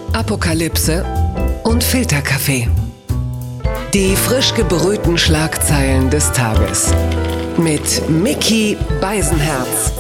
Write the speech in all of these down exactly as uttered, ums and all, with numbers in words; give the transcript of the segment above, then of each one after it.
Apokalypse und Filterkaffee. Die frisch gebrühten Schlagzeilen des Tages. Mit Micky Beisenherz.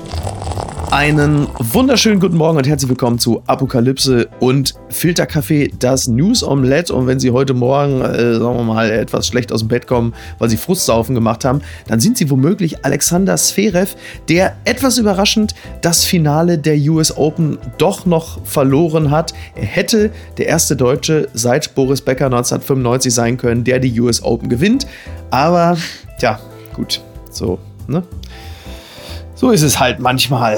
Einen wunderschönen guten Morgen und herzlich willkommen zu Apokalypse und Filterkaffee, das News Omelette. Und wenn Sie heute Morgen, äh, sagen wir mal, etwas schlecht aus dem Bett kommen, weil Sie Frustsaufen gemacht haben, dann sind Sie womöglich Alexander Zverev, der etwas überraschend das Finale der U S Open doch noch verloren hat. Er hätte der erste Deutsche seit Boris Becker neunzehnhundertfünfundneunzig sein können, der die U S Open gewinnt. Aber, tja, gut, so, ne? So ist es halt manchmal.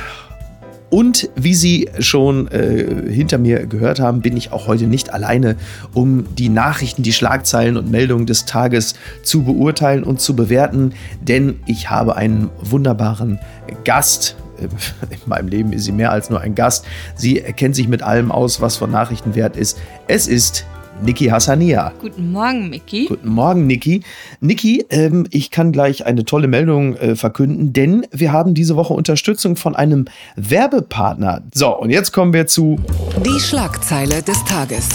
Und wie Sie schon äh, hinter mir gehört haben, bin ich auch heute nicht alleine, um die Nachrichten, die Schlagzeilen und Meldungen des Tages zu beurteilen und zu bewerten, denn ich habe einen wunderbaren Gast. In meinem Leben ist sie mehr als nur ein Gast. Sie kennt sich mit allem aus, was von Nachrichten wert ist. Es ist Niki Hassania. Guten Morgen, Micky. Guten Morgen, Niki. Niki, ähm, ich kann gleich eine tolle Meldung äh, verkünden, denn wir haben diese Woche Unterstützung von einem Werbepartner. So, und jetzt kommen wir zu Die Schlagzeile des Tages.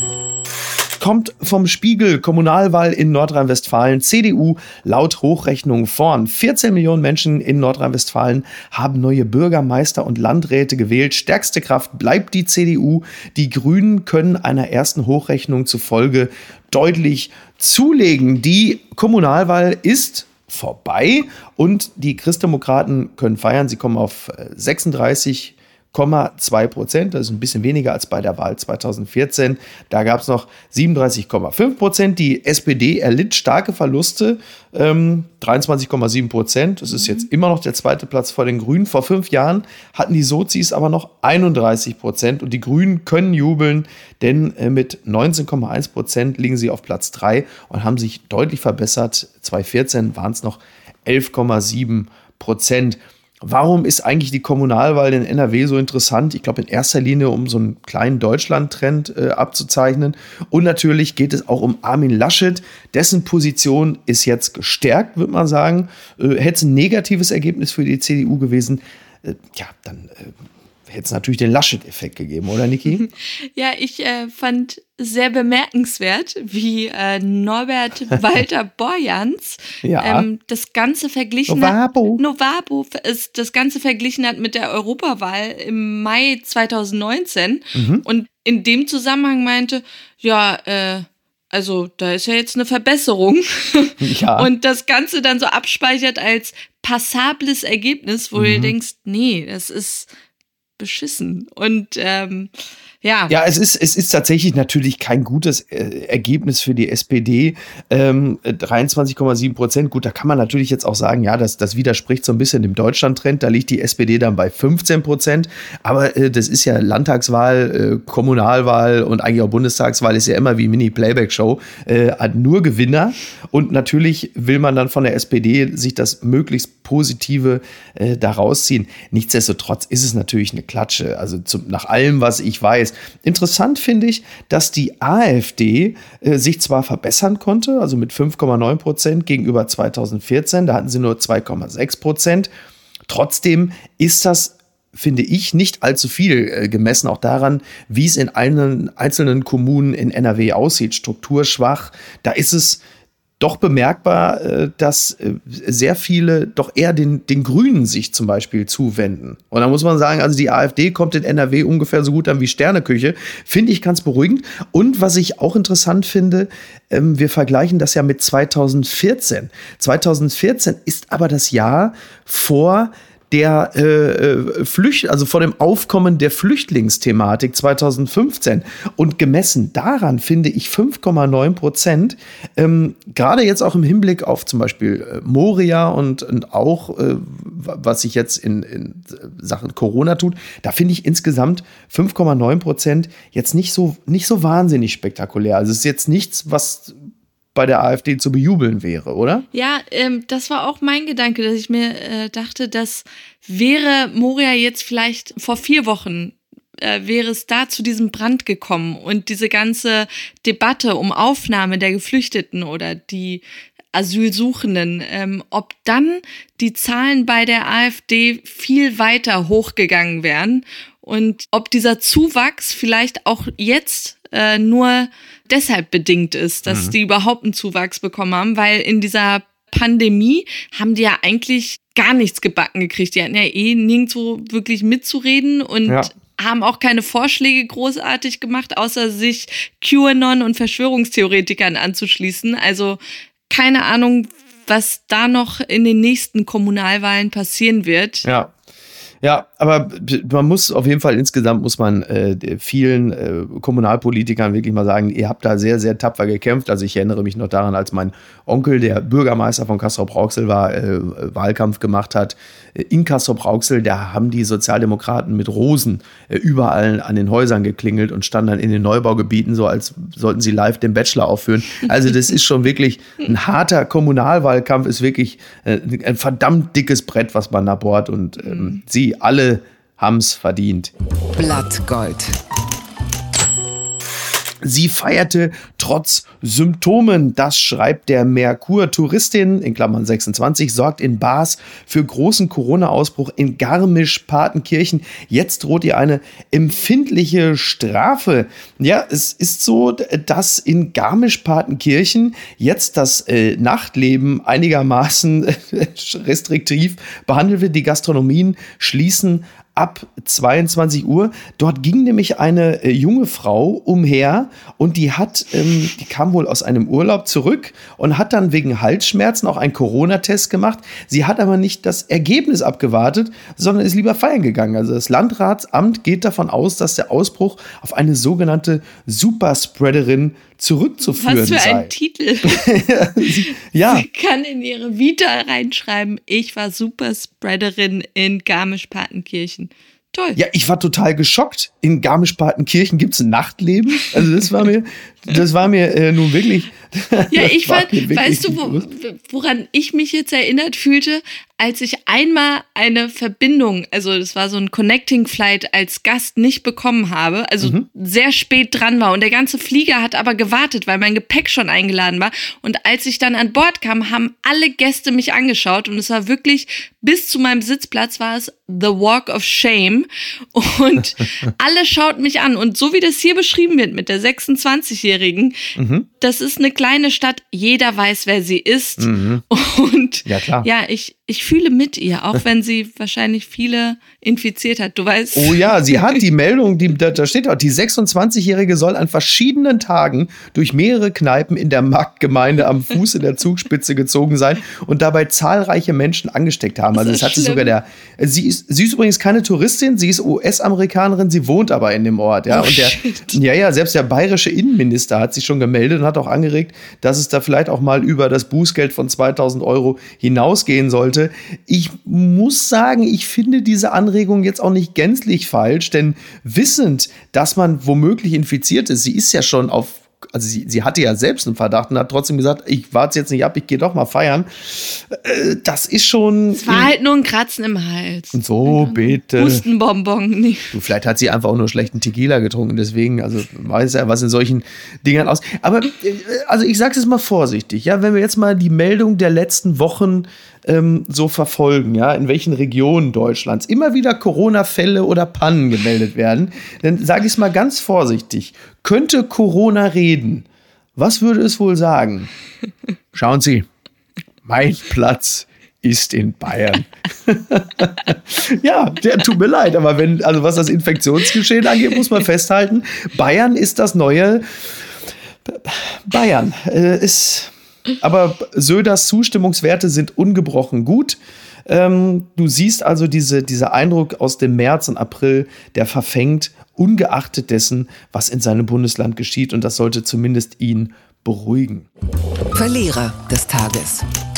Kommt vom Spiegel. Kommunalwahl in Nordrhein-Westfalen. C D U laut Hochrechnung vorn. vierzehn Millionen Menschen in Nordrhein-Westfalen haben neue Bürgermeister und Landräte gewählt. Stärkste Kraft bleibt die C D U. Die Grünen können einer ersten Hochrechnung zufolge deutlich zulegen. Die Kommunalwahl ist vorbei und die Christdemokraten können feiern. Sie kommen auf sechsunddreißig Komma zwei Prozent, das ist ein bisschen weniger als bei der Wahl zweitausendvierzehn. Da gab es noch siebenunddreißig Komma fünf Prozent. Die S P D erlitt starke Verluste, ähm, dreiundzwanzig Komma sieben Prozent. Das ist jetzt immer noch der zweite Platz vor den Grünen. Vor fünf Jahren hatten die Sozis aber noch einunddreißig Prozent. Und die Grünen können jubeln, denn äh, mit neunzehn Komma eins Prozent liegen sie auf Platz drei und haben sich deutlich verbessert. zweitausendvierzehn waren es noch elf Komma sieben Prozent. Warum ist eigentlich die Kommunalwahl in N R W so interessant? Ich glaube, in erster Linie, um so einen kleinen Deutschland-Trend äh, abzuzeichnen. Und natürlich geht es auch um Armin Laschet. Dessen Position ist jetzt gestärkt, würde man sagen. Äh, hätte es ein negatives Ergebnis für die C D U gewesen, äh, ja, dann äh, hätte es natürlich den Laschet-Effekt gegeben, oder Niki? Ja, ich äh, fand sehr bemerkenswert, wie äh, Norbert Walter Borjans Ja. ähm, das Ganze verglichen Novabo. hat. Novabo ist das Ganze verglichen hat mit der Europawahl im Mai zweitausendneunzehn Mhm. und in dem Zusammenhang meinte, ja, äh, also da ist ja jetzt eine Verbesserung. Ja. Und das Ganze dann so abspeichert als passables Ergebnis, wo Mhm. du denkst, nee, das ist beschissen. Und ähm, ja. Ja, es ist, es ist tatsächlich natürlich kein gutes äh, Ergebnis für die S P D. Ähm, dreiundzwanzig Komma sieben Prozent. Gut, da kann man natürlich jetzt auch sagen, ja, das, das widerspricht so ein bisschen dem Deutschland-Trend. Da liegt die S P D dann bei fünfzehn Prozent. Aber äh, das ist ja Landtagswahl, äh, Kommunalwahl und eigentlich auch Bundestagswahl ist ja immer wie Mini-Playback-Show. Äh, hat nur Gewinner. Und natürlich will man dann von der S P D sich das möglichst Positive äh, da rausziehen. Nichtsdestotrotz ist es natürlich eine Klatsche. Also zum, nach allem, was ich weiß. Interessant finde ich, dass die AfD äh, sich zwar verbessern konnte, also mit fünf Komma neun Prozent gegenüber zweitausendvierzehn, da hatten sie nur zwei Komma sechs Prozent. Trotzdem ist das, finde ich, nicht allzu viel äh, gemessen, auch daran, wie es in einen, einzelnen Kommunen in N R W aussieht. Strukturschwach, da ist es doch bemerkbar, äh, dass äh, sehr viele doch eher den, den Grünen sich zum Beispiel zuwenden. Und da muss man sagen, also die AfD kommt in N R W ungefähr so gut an wie Sterneküche. Finde ich ganz beruhigend. Und was ich auch interessant finde, ähm, wir vergleichen das ja mit zweitausendvierzehn. zweitausendvierzehn ist aber das Jahr vor der äh, Flücht, also vor dem Aufkommen der Flüchtlingsthematik zweitausendfünfzehn. Und gemessen daran finde ich fünf Komma neun Prozent, ähm, gerade jetzt auch im Hinblick auf zum Beispiel äh, Moria und, und auch, äh, was sich jetzt in, in Sachen Corona tut, da finde ich insgesamt fünf Komma neun Prozent jetzt nicht so, nicht so wahnsinnig spektakulär. Also es ist jetzt nichts, was bei der AfD zu bejubeln wäre, oder? Ja, ähm, das war auch mein Gedanke, dass ich mir äh, dachte, dass wäre Moria jetzt vielleicht vor vier Wochen, äh, wäre es da zu diesem Brand gekommen und diese ganze Debatte um Aufnahme der Geflüchteten oder die Asylsuchenden, ähm, ob dann die Zahlen bei der AfD viel weiter hochgegangen wären und ob dieser Zuwachs vielleicht auch jetzt äh, nur deshalb bedingt ist, dass mhm. die überhaupt einen Zuwachs bekommen haben, weil in dieser Pandemie haben die ja eigentlich gar nichts gebacken gekriegt. Die hatten ja eh nirgendwo wirklich mitzureden und ja. haben auch keine Vorschläge großartig gemacht, außer sich QAnon und Verschwörungstheoretikern anzuschließen. Also keine Ahnung, was da noch in den nächsten Kommunalwahlen passieren wird. Ja. Ja, aber man muss auf jeden Fall, insgesamt muss man äh, vielen äh, Kommunalpolitikern wirklich mal sagen, ihr habt da sehr, sehr tapfer gekämpft. Also ich erinnere mich noch daran, als mein Onkel, der Bürgermeister von Castrop-Rauxel war, äh, Wahlkampf gemacht hat. In Castrop-Rauxel, da haben die Sozialdemokraten mit Rosen äh, überall an den Häusern geklingelt und standen dann in den Neubaugebieten, so als sollten sie live den Bachelor aufführen. Also das ist schon wirklich ein harter Kommunalwahlkampf, ist wirklich äh, ein verdammt dickes Brett, was man da bohrt und ähm, sie alle haben's verdient. Blattgold. Sie feierte trotz Symptomen, das schreibt der Merkur. Touristin, in Klammern sechsundzwanzig, sorgt in Baas für großen Corona-Ausbruch in Garmisch-Partenkirchen. Jetzt droht ihr eine empfindliche Strafe. Ja, es ist so, dass in Garmisch-Partenkirchen jetzt das äh, Nachtleben einigermaßen restriktiv behandelt wird. Die Gastronomien schließen ab zweiundzwanzig Uhr. Dort ging nämlich eine äh, junge Frau umher und die hat, ähm, die kam wohl aus einem Urlaub zurück und hat dann wegen Halsschmerzen auch einen Corona-Test gemacht. Sie hat aber nicht das Ergebnis abgewartet, sondern ist lieber feiern gegangen. Also das Landratsamt geht davon aus, dass der Ausbruch auf eine sogenannte Superspreaderin zurückzuführen sei. Was für ein Titel. Ja. Sie kann in ihre Vita reinschreiben, ich war Superspreaderin in Garmisch-Partenkirchen. Toll. Ja, ich war total geschockt. In Garmisch-Partenkirchen gibt es ein Nachtleben. Also das war mir, das war mir äh, nun wirklich. Ja, ich fand, weißt du, wo, woran ich mich jetzt erinnert fühlte, als ich einmal eine Verbindung, also das war so ein Connecting Flight als Gast nicht bekommen habe, also mhm. sehr spät dran war und der ganze Flieger hat aber gewartet, weil mein Gepäck schon eingeladen war und als ich dann an Bord kam, haben alle Gäste mich angeschaut und es war wirklich, bis zu meinem Sitzplatz war es The Walk of Shame und alle schauten mich an und so wie das hier beschrieben wird mit der sechsundzwanzigjährigen, mhm. das ist eine kleine Stadt, jeder weiß, wer sie ist mhm. und ja, klar. ja, ich Ich fühle mit ihr, auch wenn sie wahrscheinlich viele infiziert hat, du weißt. Oh ja, sie hat die Meldung, die, da, da steht auch, die sechsundzwanzigjährige soll an verschiedenen Tagen durch mehrere Kneipen in der Marktgemeinde am Fuße der Zugspitze gezogen sein und dabei zahlreiche Menschen angesteckt haben. Also es hat sie sogar der, sie ist, sie ist übrigens keine Touristin, sie ist U S-Amerikanerin, sie wohnt aber in dem Ort. Ja, oh, und der, ja, ja, selbst der bayerische Innenminister hat sich schon gemeldet und hat auch angeregt, dass es da vielleicht auch mal über das Bußgeld von zweitausend Euro hinausgehen sollte. Ich muss sagen, ich finde diese Anregung jetzt auch nicht gänzlich falsch, denn wissend, dass man womöglich infiziert ist, sie ist ja schon auf, also sie, sie hatte ja selbst einen Verdacht und hat trotzdem gesagt, ich warte jetzt nicht ab, ich gehe doch mal feiern. Äh, das ist schon... Es war halt nur ein Kratzen im Hals. Und so, bitte. Hustenbonbon. Nee. Du, vielleicht hat sie einfach auch nur schlechten Tequila getrunken, deswegen, also weiß ja, was in solchen Dingern aus. Aber, also ich sag's jetzt mal vorsichtig, ja, wenn wir jetzt mal die Meldung der letzten Wochen ähm, so verfolgen, ja, in welchen Regionen Deutschlands immer wieder Corona-Fälle oder Pannen gemeldet werden, dann sage ich es mal ganz vorsichtig, könnte Corona reden, was würde es wohl sagen? Schauen Sie, mein Platz ist in Bayern. Ja, der tut mir leid, aber wenn, also was das Infektionsgeschehen angeht, muss man festhalten, Bayern ist das neue Bayern. Äh, ist, aber Söders Zustimmungswerte sind ungebrochen gut. Ähm, du siehst also diese, dieser Eindruck aus dem März und April, der verfängt, ungeachtet dessen, was in seinem Bundesland geschieht. Und das sollte zumindest ihn beruhigen. Verlierer des Tages.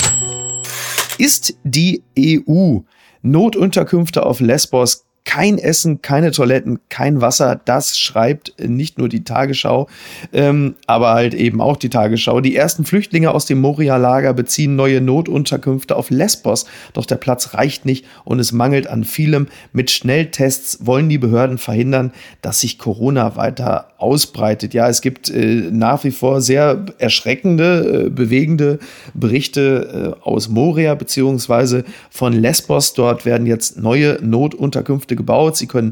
Ist die E U Notunterkünfte auf Lesbos, kein Essen, keine Toiletten, kein Wasser, das schreibt nicht nur die Tagesschau, ähm, aber halt eben auch die Tagesschau. Die ersten Flüchtlinge aus dem Moria-Lager beziehen neue Notunterkünfte auf Lesbos. Doch der Platz reicht nicht und es mangelt an vielem. Mit Schnelltests wollen die Behörden verhindern, dass sich Corona weiter ausbreitet. Ja, es gibt äh, nach wie vor sehr erschreckende, äh, bewegende Berichte äh, aus Moria beziehungsweise von Lesbos. Dort werden jetzt neue Notunterkünfte gebaut. Sie können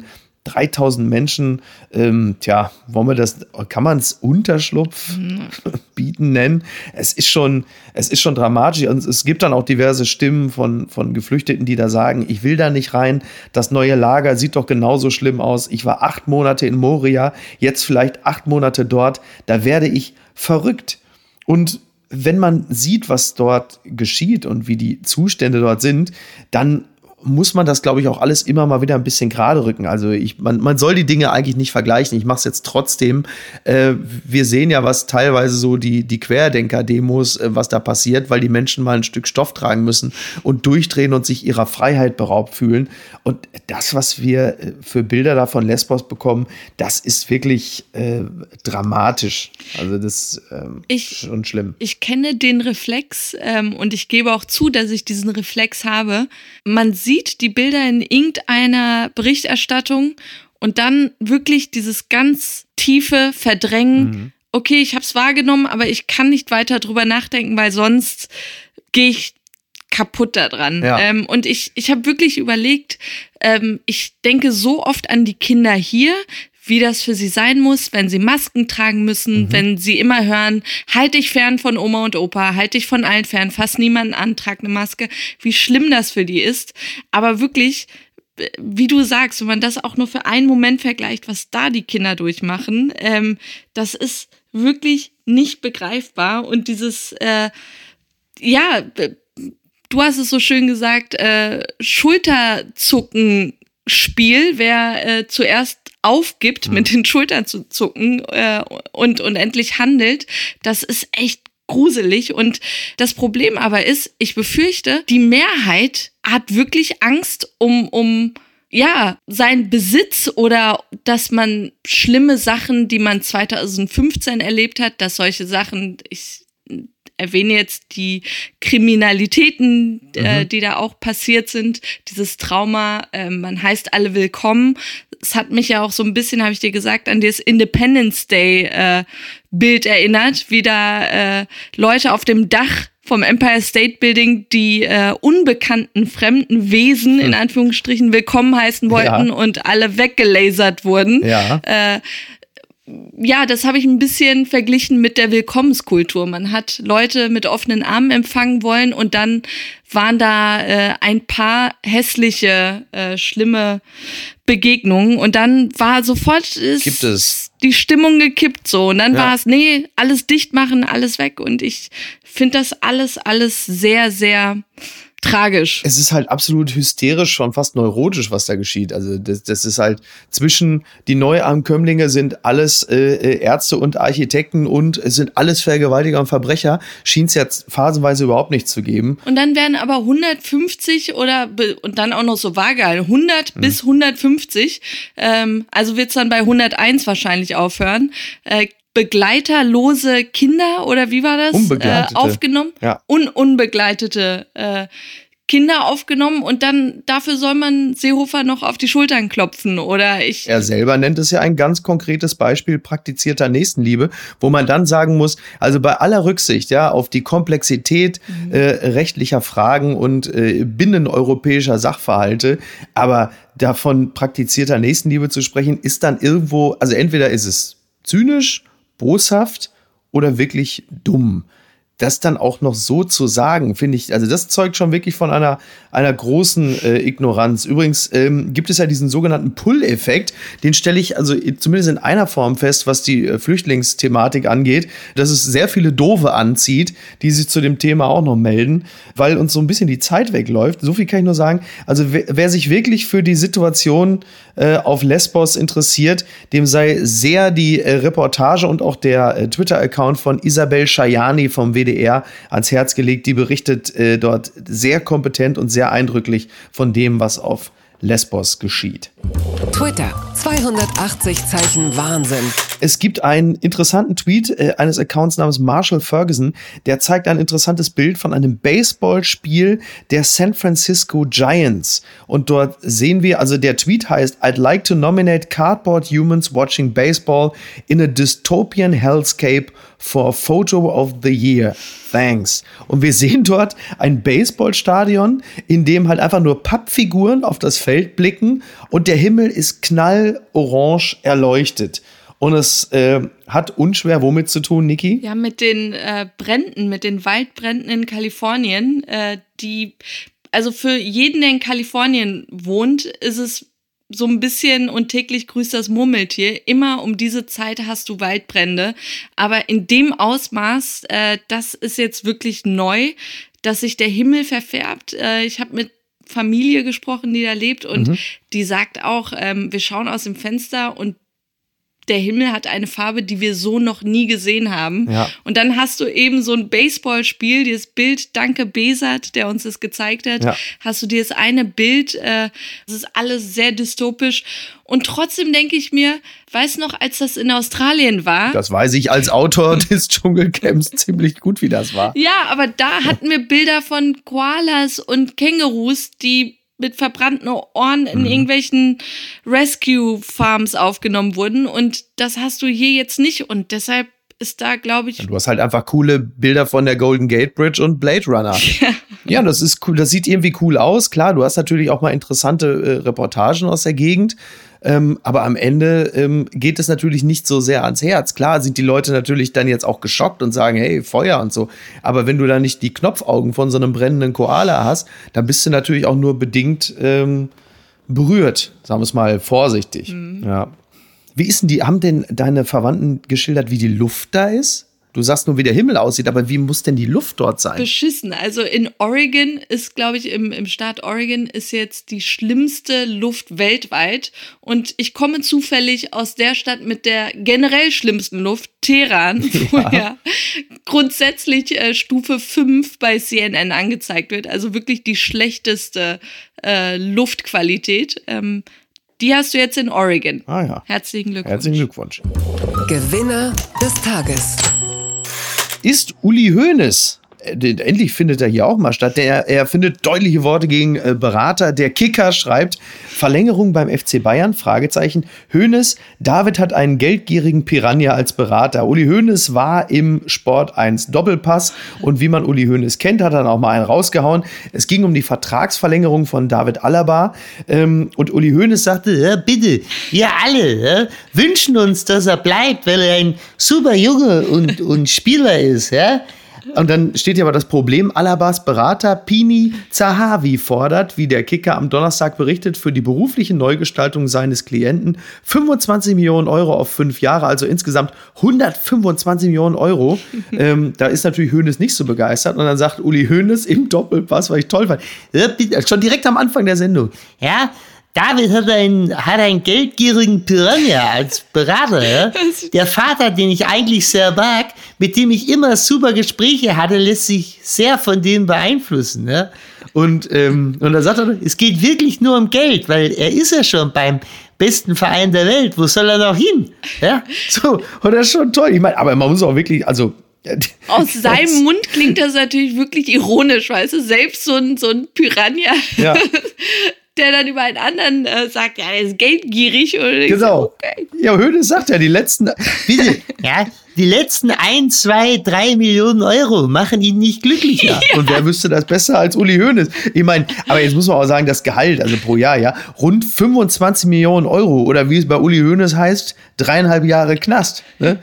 dreitausend Menschen, ähm, tja, wollen wir das, kann man es Unterschlupf mhm. bieten nennen? Es ist schon, es ist schon dramatisch und es gibt dann auch diverse Stimmen von, von Geflüchteten, die da sagen, ich will da nicht rein, das neue Lager sieht doch genauso schlimm aus. Ich war acht Monate in Moria, jetzt vielleicht acht Monate dort, da werde ich verrückt. Und wenn man sieht, was dort geschieht und wie die Zustände dort sind, dann muss man das, glaube ich, auch alles immer mal wieder ein bisschen gerade rücken. Also ich, man, man soll die Dinge eigentlich nicht vergleichen. Ich mache es jetzt trotzdem. Äh, wir sehen ja, was teilweise so die, die Querdenker-Demos, äh, was da passiert, weil die Menschen mal ein Stück Stoff tragen müssen und durchdrehen und sich ihrer Freiheit beraubt fühlen. Und das, was wir für Bilder da von Lesbos bekommen, das ist wirklich äh, dramatisch. Also das ähm, ist schon schlimm. Ich kenne den Reflex ähm, und ich gebe auch zu, dass ich diesen Reflex habe. Man sieht die Bilder in irgendeiner Berichterstattung und dann wirklich dieses ganz tiefe Verdrängen. Mhm. Okay, ich habe es wahrgenommen, aber ich kann nicht weiter drüber nachdenken, weil sonst gehe ich kaputt daran. Ja. Ähm, und ich, ich habe wirklich überlegt, ähm, ich denke so oft an die Kinder hier, wie das für sie sein muss, wenn sie Masken tragen müssen, mhm. wenn sie immer hören, halt dich fern von Oma und Opa, halt dich von allen fern, fass niemanden an, trag eine Maske, wie schlimm das für die ist. Aber wirklich, wie du sagst, wenn man das auch nur für einen Moment vergleicht, was da die Kinder durchmachen, ähm, das ist wirklich nicht begreifbar. Und dieses, äh, ja, du hast es so schön gesagt, äh, Schulterzucken-Spiel, wer äh, zuerst aufgibt, mhm. mit den Schultern zu zucken äh, und, und endlich handelt, das ist echt gruselig. Und das Problem aber ist, ich befürchte, die Mehrheit hat wirklich Angst um, um ja, seinen Besitz oder dass man schlimme Sachen, die man zweitausendfünfzehn erlebt hat, dass solche Sachen, ich erwähne jetzt die Kriminalitäten, mhm. äh, die da auch passiert sind, dieses Trauma, äh, man heißt alle willkommen. Es hat mich ja auch so ein bisschen, habe ich dir gesagt, an das Independence Day äh, Bild erinnert, wie da äh, Leute auf dem Dach vom Empire State Building die äh, unbekannten fremden Wesen in Anführungsstrichen willkommen heißen wollten ja. und alle weggelasert wurden. Ja. Äh, Ja, das habe ich ein bisschen verglichen mit der Willkommenskultur. Man hat Leute mit offenen Armen empfangen wollen und dann waren da äh, ein paar hässliche, äh, schlimme Begegnungen und dann war sofort ist Gibt es. die Stimmung gekippt so und dann ja. war es, nee, alles dicht machen, alles weg und ich finde das alles, alles sehr, sehr tragisch. Es ist halt absolut hysterisch, schon fast neurotisch, was da geschieht. Also das, das ist halt zwischen, die Neuankömmlinge sind alles äh, Ärzte und Architekten und es sind alles Vergewaltiger und Verbrecher, schien es jetzt phasenweise überhaupt nicht zu geben. Und dann werden aber hundertfünfzig oder, und dann auch noch so vage, hundert hm. bis hundertfünfzig, ähm, also wird es dann bei hunderteins wahrscheinlich aufhören, äh, begleiterlose Kinder oder wie war das? Unbegleitete. Äh, aufgenommen. Ja. Un- unbegleitete äh, Kinder aufgenommen und dann dafür soll man Seehofer noch auf die Schultern klopfen oder ich. Er selber nennt es ja ein ganz konkretes Beispiel praktizierter Nächstenliebe, wo man dann sagen muss, also bei aller Rücksicht ja auf die Komplexität mhm. äh, rechtlicher Fragen und äh, binneneuropäischer Sachverhalte, aber davon praktizierter Nächstenliebe zu sprechen, ist dann irgendwo, also entweder ist es zynisch, boshaft oder wirklich dumm. Das dann auch noch so zu sagen, finde ich, also das zeugt schon wirklich von einer, einer großen äh, Ignoranz. Übrigens ähm, gibt es ja diesen sogenannten Pull-Effekt, den stelle ich also zumindest in einer Form fest, was die äh, Flüchtlingsthematik angeht, dass es sehr viele Doofe anzieht, die sich zu dem Thema auch noch melden, weil uns so ein bisschen die Zeit wegläuft. So viel kann ich nur sagen. Also wer, wer sich wirklich für die Situation äh, auf Lesbos interessiert, dem sei sehr die äh, Reportage und auch der äh, Twitter-Account von Isabel Schajani vom W D R ans Herz gelegt. Die berichtet äh, dort sehr kompetent und sehr eindrücklich von dem, was auf Lesbos geschieht. Twitter, zweihundertachtzig Zeichen Wahnsinn. es gibt einen interessanten Tweet äh, eines Accounts namens Marshall Ferguson, der zeigt ein interessantes Bild von einem Baseballspiel der San Francisco Giants. Und dort sehen wir, also der Tweet heißt, I'd like to nominate cardboard humans watching baseball in a dystopian hellscape for Photo of the Year. Thanks. Und wir sehen dort ein Baseballstadion, in dem halt einfach nur Pappfiguren auf das Feld blicken und der Himmel ist knallorange erleuchtet. Und es äh, hat unschwer womit zu tun, Niki? Ja, mit den äh, Bränden, mit den Waldbränden in Kalifornien, äh, die, also für jeden, der in Kalifornien wohnt, ist es so ein bisschen und täglich grüßt das Murmeltier. Immer um diese Zeit hast du Waldbrände. Aber in dem Ausmaß, äh, das ist jetzt wirklich neu, dass sich der Himmel verfärbt. Äh, ich habe mit Familie gesprochen, die da lebt und mhm. die sagt auch, ähm, wir schauen aus dem Fenster und der Himmel hat eine Farbe, die wir so noch nie gesehen haben. Ja. Und dann hast du eben so ein Baseballspiel, dieses Bild, danke Besat, der uns das gezeigt hat, ja. hast du dieses eine Bild, äh, das ist alles sehr dystopisch. Und trotzdem denke ich mir, weiß noch, als das in Australien war. Das weiß ich als Autor des Dschungelcamps ziemlich gut, wie das war. Ja, aber da hatten wir Bilder von Koalas und Kängurus, die mit verbrannten Ohren in mhm. irgendwelchen Rescue-Farms aufgenommen wurden. Und das hast du hier jetzt nicht. Und deshalb ist da, glaube ich... Du hast halt einfach coole Bilder von der Golden Gate Bridge und Blade Runner. Ja, ja, das ist cool. Das sieht irgendwie cool aus. Klar, du hast natürlich auch mal interessante äh, Reportagen aus der Gegend. Ähm, aber am Ende ähm, geht es natürlich nicht so sehr ans Herz. Klar sind die Leute natürlich dann jetzt auch geschockt und sagen, hey, Feuer und so. Aber wenn du da nicht die Knopfaugen von so einem brennenden Koala hast, dann bist du natürlich auch nur bedingt ähm, berührt. Sagen wir es mal vorsichtig. Mhm. Ja. Wie ist denn die, haben denn deine Verwandten geschildert, wie die Luft da ist? Du sagst nur, wie der Himmel aussieht, aber wie muss denn die Luft dort sein? Beschissen. Also in Oregon ist, glaube ich, im, im Staat Oregon ist jetzt die schlimmste Luft weltweit. Und ich komme zufällig aus der Stadt mit der generell schlimmsten Luft, Teheran, ja. wo ja grundsätzlich äh, Stufe fünf bei C N N angezeigt wird. Also wirklich die schlechteste äh, Luftqualität. Ähm, Die hast du jetzt in Oregon. Ah ja. Herzlichen Glückwunsch. Herzlichen Glückwunsch. Gewinner des Tages ist Uli Hoeneß. Endlich findet er hier auch mal statt. Der, er findet deutliche Worte gegen äh, Berater. Der Kicker schreibt, Verlängerung beim F C Bayern, Fragezeichen. Hoeneß, David hat einen geldgierigen Piranha als Berater. Uli Hoeneß war im Sport eins Doppelpass und wie man Uli Hoeneß kennt, hat er dann auch mal einen rausgehauen. Es ging um die Vertragsverlängerung von David Alaba ähm, und Uli Hoeneß sagte, ja, bitte, wir alle ja, wünschen uns, dass er bleibt, weil er ein super Junge und, und Spieler ist, ja. Und dann steht hier aber das Problem, Alabas Berater Pini Zahavi fordert, wie der Kicker am Donnerstag berichtet, für die berufliche Neugestaltung seines Klienten fünfundzwanzig Millionen Euro auf fünf Jahre, also insgesamt hundertfünfundzwanzig Millionen Euro. ähm, da ist natürlich Hoeneß nicht so begeistert. Und dann sagt Uli Hoeneß im Doppelpass, was ich toll fand, schon direkt am Anfang der Sendung, ja, David hat einen, hat einen geldgierigen Piranha als Berater. Ja? Der Vater, den ich eigentlich sehr mag, mit dem ich immer super Gespräche hatte, lässt sich sehr von dem beeinflussen. Ja? Und, ähm, und da sagt er, es geht wirklich nur um Geld, weil er ist ja schon beim besten Verein der Welt. Wo soll er noch hin? Ja? So, und das ist schon toll. Ich meine, aber man muss auch wirklich, also aus seinem Mund klingt das natürlich wirklich ironisch, weißt du? Selbst so ein, so ein Piranha. Ja. Der dann über einen anderen äh, sagt, ja, der ist geldgierig. Oder genau. So, okay. Ja, Hoeneß sagt ja, die letzten, bitte, ja, die letzten ein, zwei, drei Millionen Euro machen ihn nicht glücklicher. Ja. Und wer wüsste das besser als Uli Hoeneß? Ich meine, aber jetzt muss man auch sagen, das Gehalt, also pro Jahr, ja, rund fünfundzwanzig Millionen Euro oder wie es bei Uli Hoeneß heißt, dreieinhalb Jahre Knast. Ne?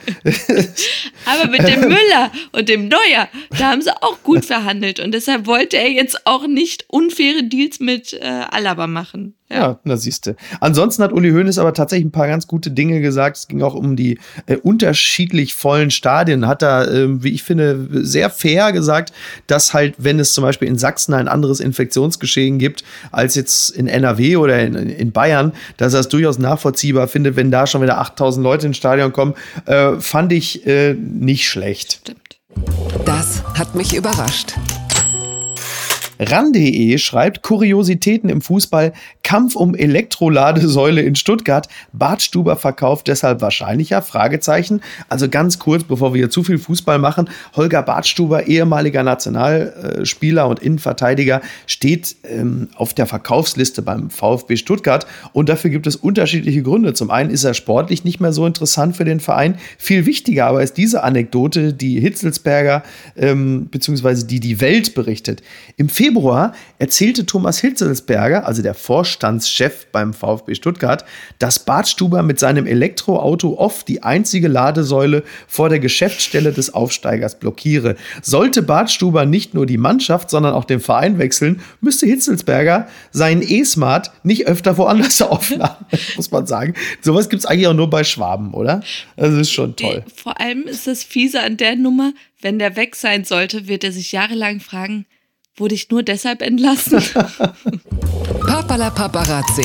Aber mit dem Müller und dem Neuer, da haben sie auch gut verhandelt und deshalb wollte er jetzt auch nicht unfaire Deals mit äh, Alaba machen. Ja, ja, da siehst du. Ansonsten hat Uli Hoeneß aber tatsächlich ein paar ganz gute Dinge gesagt. Es ging auch um die äh, unterschiedlich vollen Stadien. Hat er, äh, wie ich finde, sehr fair gesagt, dass halt, wenn es zum Beispiel in Sachsen ein anderes Infektionsgeschehen gibt, als jetzt in N R W oder in, in Bayern, dass er es durchaus nachvollziehbar findet, wenn da schon wieder achttausend Leute ins Stadion kommen, äh, fand ich äh, nicht schlecht. Stimmt. Das hat mich überrascht. ran punkt de schreibt, Kuriositäten im Fußball, Kampf um Elektroladesäule in Stuttgart, Bartstuber verkauft deshalb wahrscheinlicher, Fragezeichen. Also ganz kurz, bevor wir hier zu viel Fußball machen, Holger Bartstuber, ehemaliger Nationalspieler und Innenverteidiger, steht ähm, auf der Verkaufsliste beim VfB Stuttgart und dafür gibt es unterschiedliche Gründe. Zum einen ist er sportlich nicht mehr so interessant für den Verein. Viel wichtiger aber ist diese Anekdote, die Hitzelsberger ähm, beziehungsweise die die Welt berichtet. Im Februar erzählte Thomas Hitzelsberger, also der Vorstandschef beim VfB Stuttgart, dass Bartstuber mit seinem Elektroauto oft die einzige Ladesäule vor der Geschäftsstelle des Aufsteigers blockiere. Sollte Bartstuber nicht nur die Mannschaft, sondern auch den Verein wechseln, müsste Hitzelsberger seinen E-Smart nicht öfter woanders aufladen, muss man sagen. Sowas gibt es eigentlich auch nur bei Schwaben, oder? Das ist schon toll. Die, vor allem ist das fiese an der Nummer, wenn der weg sein sollte, wird er sich jahrelang fragen, wurde ich nur deshalb entlassen? Papala Paparazzi.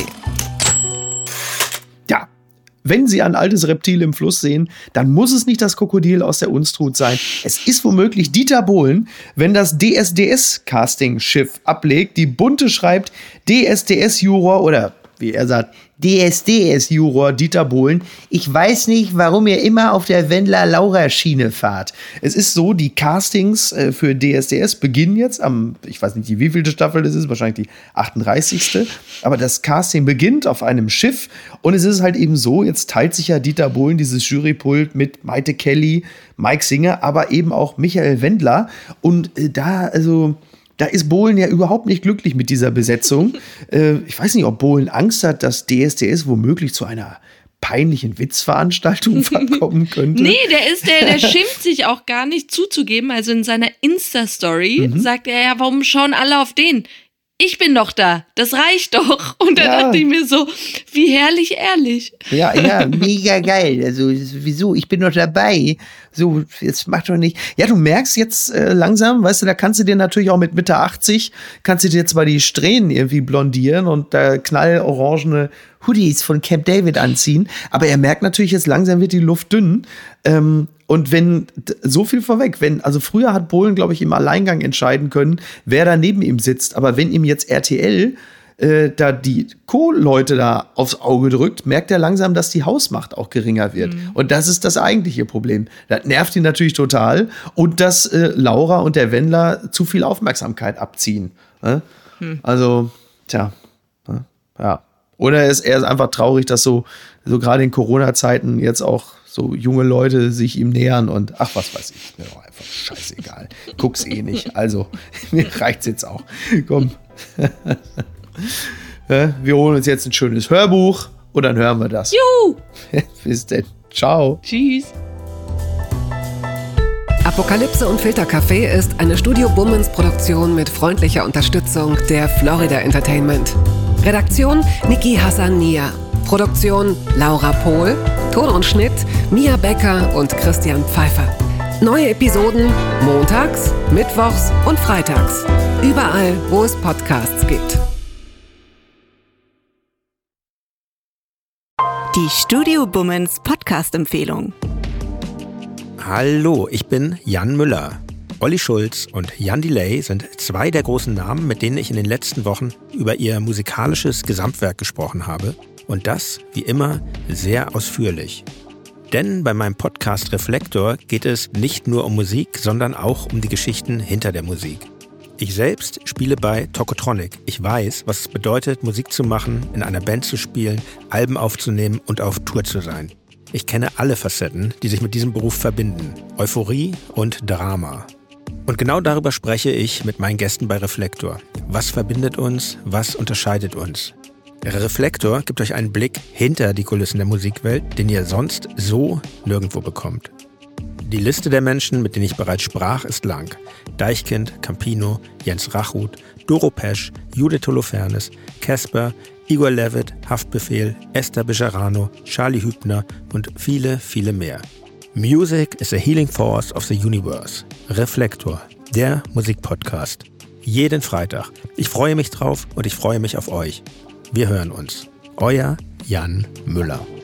Ja, wenn Sie ein altes Reptil im Fluss sehen, dann muss es nicht das Krokodil aus der Unstrut sein. Es ist womöglich Dieter Bohlen, wenn das D S D S-Casting-Schiff ablegt, die Bunte schreibt, D S D S-Juror oder wie er sagt, D S D S-Juror Dieter Bohlen. Ich weiß nicht, warum ihr immer auf der Wendler-Laura-Schiene fahrt. Es ist so, die Castings äh, für D S D S beginnen jetzt am, ich weiß nicht, wie vielte Staffel das ist, wahrscheinlich die achtunddreißigste. Aber das Casting beginnt auf einem Schiff und es ist halt eben so, jetzt teilt sich ja Dieter Bohlen dieses Jurypult mit Maite Kelly, Mike Singer, aber eben auch Michael Wendler. Und äh, da, also... Da ist Bohlen ja überhaupt nicht glücklich mit dieser Besetzung. äh, ich weiß nicht, ob Bohlen Angst hat, dass D S D S womöglich zu einer peinlichen Witzveranstaltung verkommen könnte. Nee, der ist der, der schimpft sich auch gar nicht zuzugeben. Also in seiner Insta-Story mhm. sagt er ja, warum schauen alle auf den? Ich bin doch da, das reicht doch. Und dann ja. dachte ich mir so, wie herrlich ehrlich. Ja, ja, mega geil. Also wieso, ich bin doch dabei. So, jetzt mach doch nicht. Ja, du merkst jetzt äh, langsam, weißt du, da kannst du dir natürlich auch mit Mitte achtzig, kannst du dir zwar die Strähnen irgendwie blondieren und da knallorangene Hoodies von Camp David anziehen, aber er merkt natürlich jetzt langsam wird die Luft dünn. Ähm, und wenn, so viel vorweg, wenn, also früher hat Bohlen, glaube ich, im Alleingang entscheiden können, wer da neben ihm sitzt, aber wenn ihm jetzt R T L äh, da die Co-Leute da aufs Auge drückt, merkt er langsam, dass die Hausmacht auch geringer wird. Mhm. Und das ist das eigentliche Problem. Das nervt ihn natürlich total und dass äh, Laura und der Wendler zu viel Aufmerksamkeit abziehen. Ne? Mhm. Also, tja, ne? Ja. Oder ist er ist einfach traurig, dass so, so gerade in Corona-Zeiten jetzt auch so junge Leute sich ihm nähern und ach, was weiß ich, mir doch einfach scheißegal. Guck's eh nicht. Also, mir reicht's jetzt auch. Komm. Wir holen uns jetzt ein schönes Hörbuch und dann hören wir das. Juhu! Bis denn. Ciao. Tschüss. Apokalypse und Filtercafé ist eine Studio Bummens Produktion mit freundlicher Unterstützung der Florida Entertainment. Redaktion Niki Hassania. Produktion Laura Pohl. Ton und Schnitt Mia Becker und Christian Pfeiffer. Neue Episoden montags, mittwochs und freitags. Überall, wo es Podcasts gibt. Die Studio Bummens Podcast-Empfehlung. Hallo, ich bin Jan Müller. Olli Schulz und Jan Delay sind zwei der großen Namen, mit denen ich in den letzten Wochen über ihr musikalisches Gesamtwerk gesprochen habe. Und das, wie immer, sehr ausführlich. Denn bei meinem Podcast Reflektor geht es nicht nur um Musik, sondern auch um die Geschichten hinter der Musik. Ich selbst spiele bei Tokotronic. Ich weiß, was es bedeutet, Musik zu machen, in einer Band zu spielen, Alben aufzunehmen und auf Tour zu sein. Ich kenne alle Facetten, die sich mit diesem Beruf verbinden. Euphorie und Drama. Und genau darüber spreche ich mit meinen Gästen bei Reflektor. Was verbindet uns? Was unterscheidet uns? Reflektor gibt euch einen Blick hinter die Kulissen der Musikwelt, den ihr sonst so nirgendwo bekommt. Die Liste der Menschen, mit denen ich bereits sprach, ist lang. Deichkind, Campino, Jens Rachut, Doro Pesch, Judith Holofernes, Casper, Igor Levit, Haftbefehl, Esther Bejarano, Charlie Hübner und viele, viele mehr. Music is a healing force of the universe. Reflektor, der Musikpodcast. Jeden Freitag. Ich freue mich drauf und ich freue mich auf euch. Wir hören uns. Euer Jan Müller.